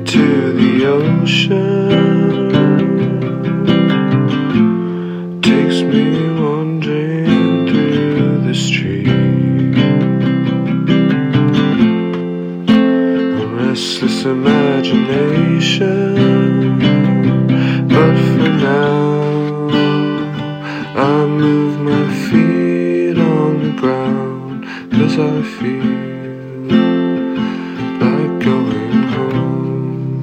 to the ocean, takes me wandering through the street. A restless imagination, but for now I move my feet on the ground, 'cause I feel like going home.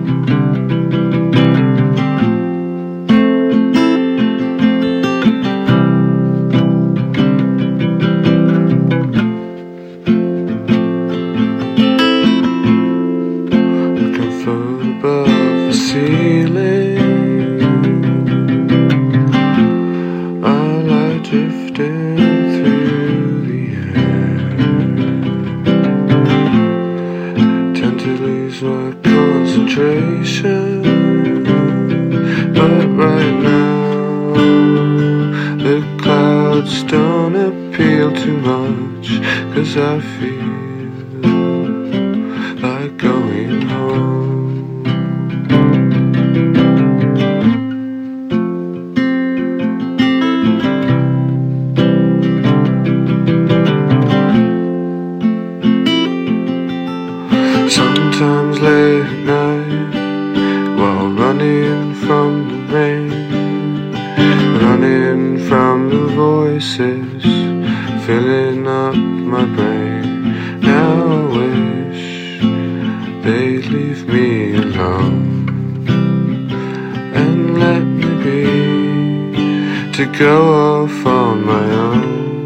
Looking far above the ceiling, I lie drifting through the air. Tend to lose my concentration, but right now the clouds don't appeal too much, 'cause I feel like going home. Sometimes late at night, while running from the rain, running from the voices filling up my brain. Now I wish they'd leave me alone and let me be, to go off on my own.